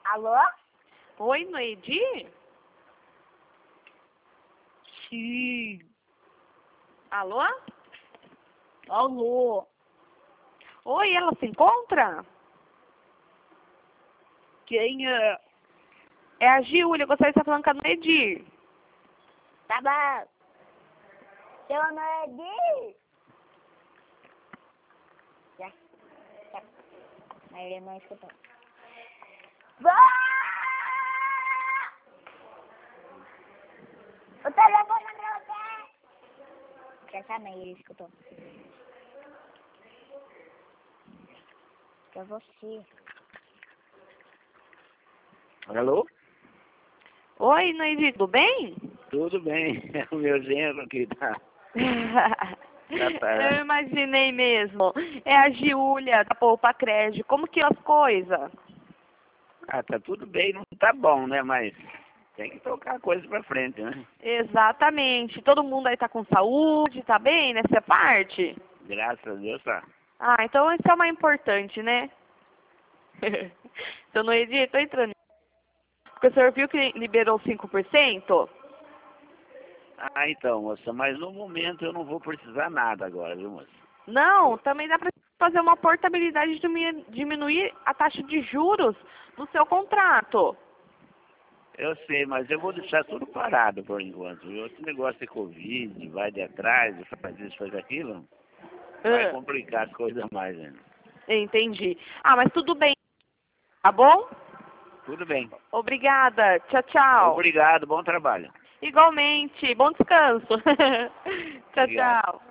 Alô? Oi, Noedi? Sim. Alô? Alô? Oi, ela se encontra? Quem é? É a Giulia, gostaria de estar falando com a Noedi. Tá bom. Seu nome é Di? Já. Mas ele não escutou. O telefone é pra você. Já sabe, ele escutou. Pra você. Alô? Oi, Noedi, tudo bem? Tudo bem, é o meu genro aqui, tá? Eu imaginei mesmo. É a Giulia, da Poupa Crédito. Como que é as coisas? Ah, tá tudo bem, não tá bom, né? Mas tem que tocar a coisa pra frente, né? Exatamente. Todo mundo aí tá com saúde, tá bem nessa parte? Graças a Deus tá. Ah, então isso é o mais importante, né? Seu Noedi, tô entrando. Porque o senhor viu que liberou 5%? Ah, então, moça, mas no momento eu não vou precisar nada agora, viu, moça? Não, também dá para fazer uma portabilidade de diminuir a taxa de juros no seu contrato. Eu sei, mas eu vou deixar tudo parado por enquanto, viu? Esse negócio de Covid, vai de atrás, faz isso, faz aquilo, vai complicar as coisas mais ainda. Entendi. Ah, mas tudo bem, tá bom? Tudo bem. Obrigada. Tchau, tchau. Obrigado, bom trabalho. Igualmente. Bom descanso. Tchau, Obrigado. tchau.